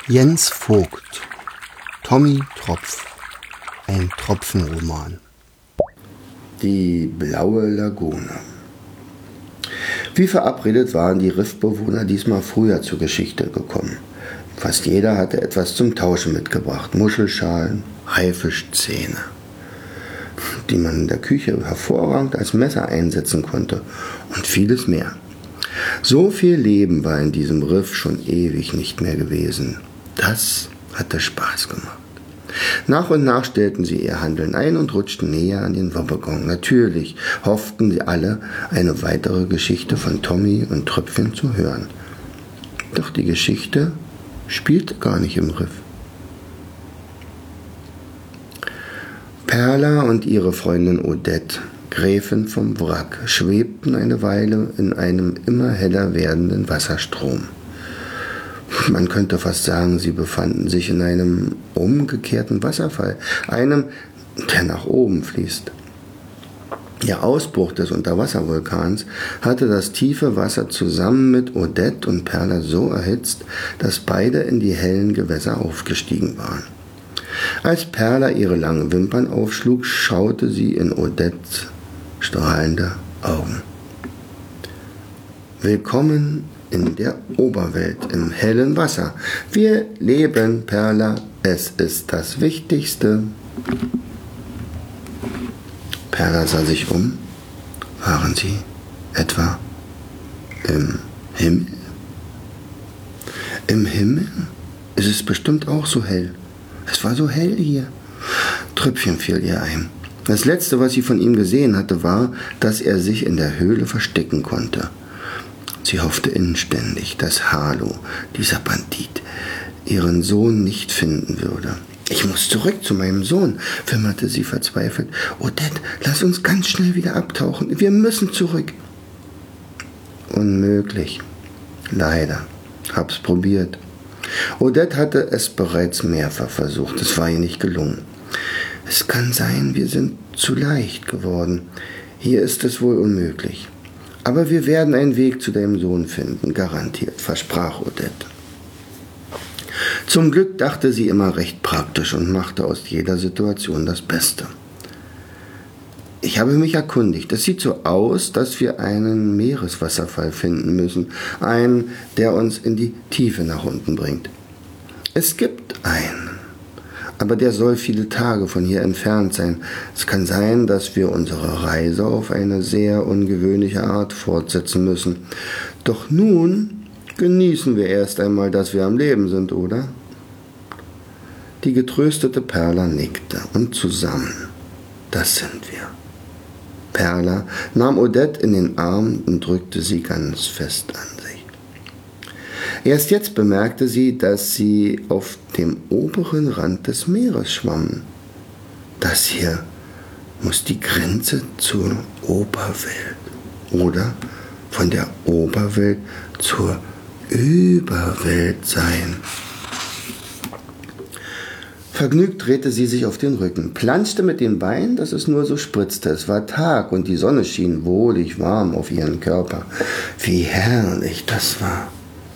Jens Vogt, Tommy Tropf, ein Tropfenroman. Die blaue Lagune. Wie verabredet waren die Riffbewohner diesmal früher zur Geschichte gekommen. Fast jeder hatte etwas zum Tauschen mitgebracht. Muschelschalen, Haifischzähne, die man in der Küche hervorragend als Messer einsetzen konnte, und vieles mehr. So viel Leben war in diesem Riff schon ewig nicht mehr gewesen. Das hatte Spaß gemacht. Nach und nach stellten sie ihr Handeln ein und rutschten näher an den Wabbergong. Natürlich hofften sie alle, eine weitere Geschichte von Tommy und Tröpfchen zu hören. Doch die Geschichte spielte gar nicht im Riff. Perla und ihre Freundin Odette, Gräfin vom Wrack, schwebten eine Weile in einem immer heller werdenden Wasserstrom. Man könnte fast sagen, sie befanden sich in einem umgekehrten Wasserfall, einem, der nach oben fließt. Der Ausbruch des Unterwasservulkans hatte das tiefe Wasser zusammen mit Odette und Perla so erhitzt, dass beide in die hellen Gewässer aufgestiegen waren. Als Perla ihre langen Wimpern aufschlug, schaute sie in Odettes strahlende Augen. Willkommen in der Oberwelt, im hellen Wasser. Wir leben, Perla, es ist das Wichtigste. Perla sah sich um. Waren sie etwa im Himmel? Im Himmel ist es bestimmt auch so hell. Es war so hell hier. Tröpfchen fiel ihr ein. Das Letzte, was sie von ihm gesehen hatte, war, dass er sich in der Höhle verstecken konnte. Sie hoffte inständig, dass Harlow, dieser Bandit, ihren Sohn nicht finden würde. »Ich muss zurück zu meinem Sohn«, wimmerte sie verzweifelt. »Odette, lass uns ganz schnell wieder abtauchen. Wir müssen zurück.« Unmöglich. Leider. Hab's probiert. Odette hatte es bereits mehrfach versucht. Es war ihr nicht gelungen. »Es kann sein, wir sind zu leicht geworden. Hier ist es wohl unmöglich. Aber wir werden einen Weg zu deinem Sohn finden, garantiert«, versprach Odette. Zum Glück dachte sie immer recht praktisch und machte aus jeder Situation das Beste. »Ich habe mich erkundigt. Es sieht so aus, dass wir einen Meereswasserfall finden müssen. Einen, der uns in die Tiefe nach unten bringt. Es gibt einen. Aber der soll viele Tage von hier entfernt sein. Es kann sein, dass wir unsere Reise auf eine sehr ungewöhnliche Art fortsetzen müssen. Doch nun genießen wir erst einmal, dass wir am Leben sind, oder?« Die getröstete Perla nickte, und zusammen, das sind wir. Perla nahm Odette in den Arm und drückte sie ganz fest an sich. Erst jetzt bemerkte sie, dass sie auf dem oberen Rand des Meeres schwammen. Das hier muss die Grenze zur Oberwelt oder von der Oberwelt zur Überwelt sein. Vergnügt drehte sie sich auf den Rücken, planschte mit den Beinen, dass es nur so spritzte. Es war Tag und die Sonne schien wohlig warm auf ihren Körper. Wie herrlich das war.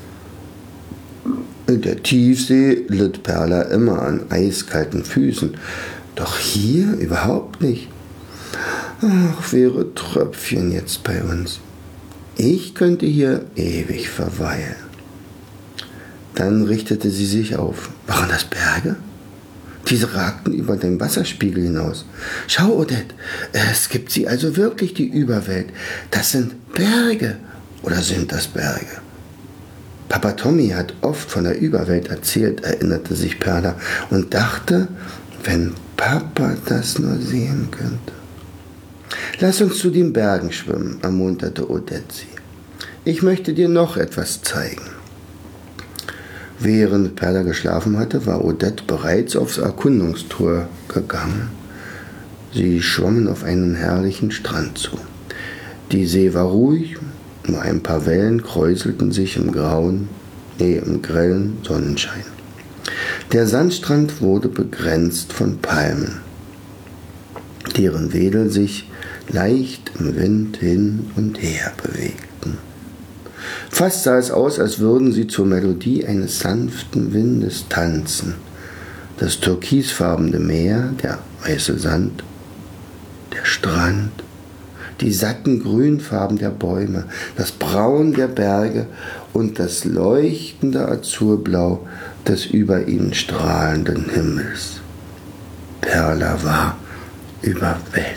In der Tiefsee litt Perla immer an eiskalten Füßen, doch hier überhaupt nicht. Ach, wäre Tröpfchen jetzt bei uns. Ich könnte hier ewig verweilen. Dann richtete sie sich auf. Waren das Berge? Diese ragten über den Wasserspiegel hinaus. Schau, Odette, es gibt sie also wirklich, die Überwelt. Das sind Berge. Oder sind das Berge? Papa Tommy hat oft von der Überwelt erzählt, erinnerte sich Perla und dachte, wenn Papa das nur sehen könnte. Lass uns zu den Bergen schwimmen, ermunterte Odette sie. Ich möchte dir noch etwas zeigen. Während Perla geschlafen hatte, war Odette bereits aufs Erkundungstour gegangen. Sie schwammen auf einen herrlichen Strand zu. Die See war ruhig, nur ein paar Wellen kräuselten sich im grellen Sonnenschein. Der Sandstrand wurde begrenzt von Palmen, deren Wedel sich leicht im Wind hin und her bewegten. Fast sah es aus, als würden sie zur Melodie eines sanften Windes tanzen. Das türkisfarbene Meer, der weiße Sand, der Strand, die satten Grünfarben der Bäume, das Braun der Berge und das leuchtende Azurblau des über ihnen strahlenden Himmels. Perla war überwältigt.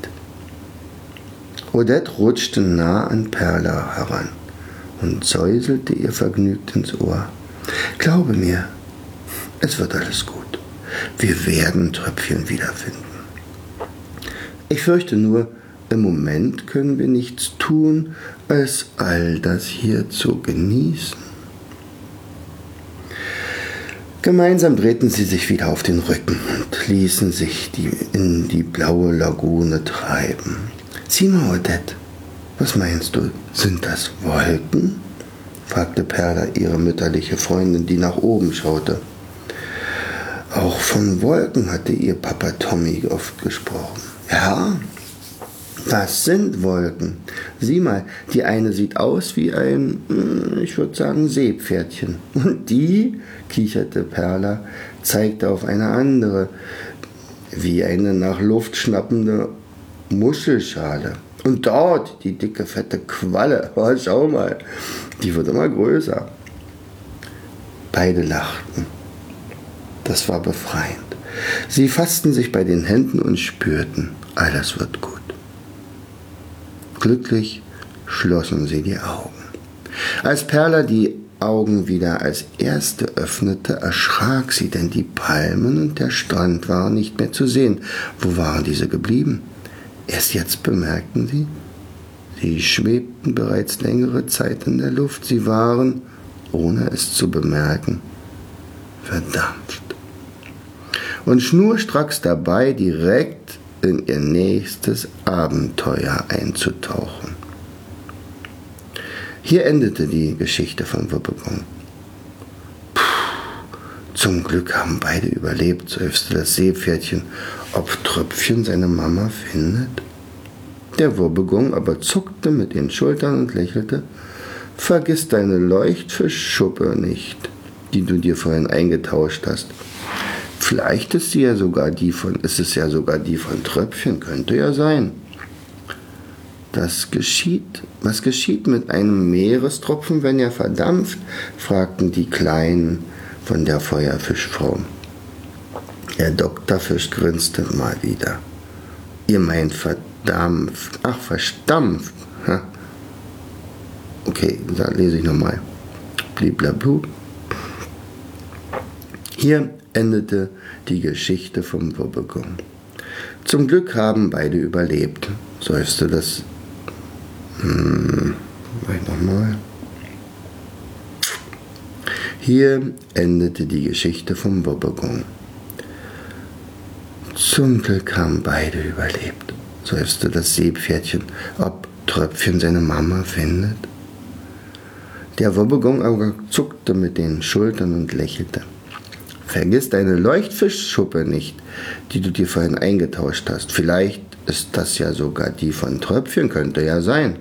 Odette rutschte nah an Perla heran und säuselte ihr vergnügt ins Ohr. Glaube mir, es wird alles gut. Wir werden Tröpfchen wiederfinden. Ich fürchte nur, im Moment können wir nichts tun, als all das hier zu genießen. Gemeinsam drehten sie sich wieder auf den Rücken und ließen sich in die blaue Lagune treiben. Sieh mal, Odette, was meinst du, sind das Wolken? Fragte Perla ihre mütterliche Freundin, die nach oben schaute. Auch von Wolken hatte ihr Papa Tommy oft gesprochen. Ja, das sind Wolken. Sieh mal, die eine sieht aus wie ein, ich würde sagen, Seepferdchen. Und die, kicherte Perla, zeigte auf eine andere, wie eine nach Luft schnappende Muschelschale. Und dort die dicke, fette Qualle. Oh, schau mal, die wird immer größer. Beide lachten. Das war befreiend. Sie fassten sich bei den Händen und spürten, alles wird gut. Glücklich schlossen sie die Augen. Als Perla die Augen wieder als erste öffnete, erschrak sie, denn die Palmen und der Strand waren nicht mehr zu sehen. Wo waren diese geblieben? Erst jetzt bemerkten sie schwebten bereits längere Zeit in der Luft. Sie waren, ohne es zu bemerken, verdampft. Und schnurstracks dabei, direkt in ihr nächstes Abenteuer einzutauchen. Hier endete die Geschichte von Wobbegong. Zum Glück haben beide überlebt, seufzte das Seepferdchen. Ob Tröpfchen seine Mama findet? Der Wobbegong aber zuckte mit den Schultern und lächelte. Vergiss deine Leuchtfischschuppe nicht, die du dir vorhin eingetauscht hast. Vielleicht ist es ja sogar die von Tröpfchen, könnte ja sein. Was geschieht mit einem Meerestropfen, wenn er verdampft? Fragten die Kleinen von der Feuerfischfrau. Der Dr. Fisch grinste mal wieder. Ihr meint verdampft. Ach, verstampft. Okay, da lese ich nochmal. Bliblablu. Hier endete die Geschichte vom Wobbegong. Zum Glück haben beide überlebt, seufzte das. Nochmal. Hier endete die Geschichte vom Wobbegong. Zum Glück haben beide überlebt, seufzte das Seepferdchen. Ob Tröpfchen seine Mama findet? Der Wobbegong aber zuckte mit den Schultern und lächelte. Vergiss deine Leuchtfischschuppe nicht, die du dir vorhin eingetauscht hast. Vielleicht ist das ja sogar die von Tröpfchen, könnte ja sein.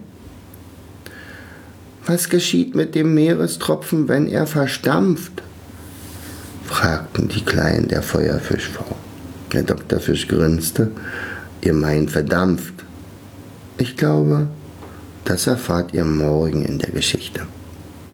Was geschieht mit dem Meerestropfen, wenn er verstampft? Fragten die Kleinen der Feuerfischfrau. Der Dr. Fisch grinste. Ihr meint verdampft. Ich glaube, das erfahrt ihr morgen in der Geschichte.